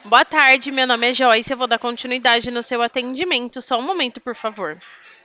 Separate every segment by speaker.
Speaker 1: Boa tarde, meu nome é Joyce. Eu vou dar continuidade no seu atendimento. Só um momento, por favor.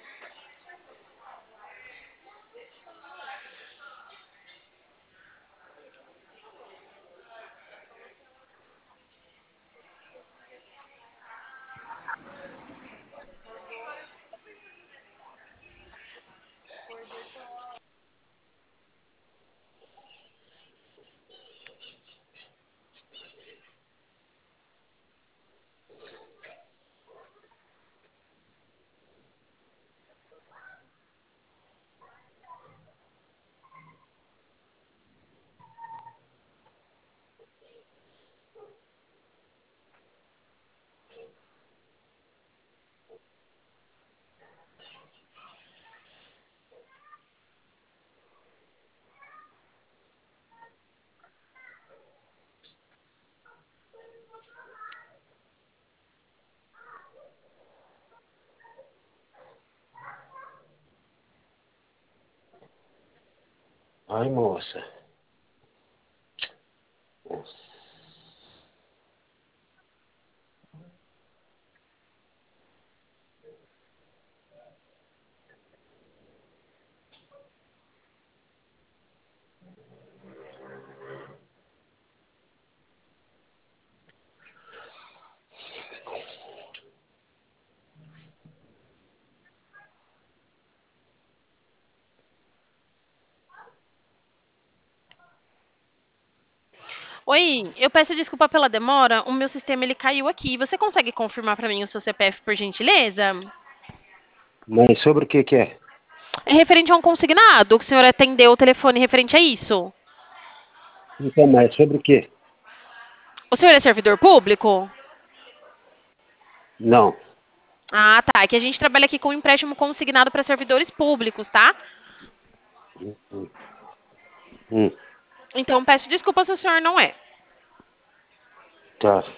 Speaker 2: Ai, moça.
Speaker 1: Oi, eu peço desculpa pela demora. O meu sistema ele caiu aqui. Você consegue confirmar para mim o seu CPF, por gentileza?
Speaker 2: Mas sobre o que que é?
Speaker 1: É referente a um consignado que o senhor atendeu o telefone referente a isso.
Speaker 2: Então, mas sobre o quê?
Speaker 1: O senhor é servidor público?
Speaker 2: Não.
Speaker 1: Ah, tá. É que a gente trabalha aqui com empréstimo consignado para servidores públicos, tá?
Speaker 2: Hum, hum,
Speaker 1: Então peço desculpa se o senhor não é.
Speaker 2: tá.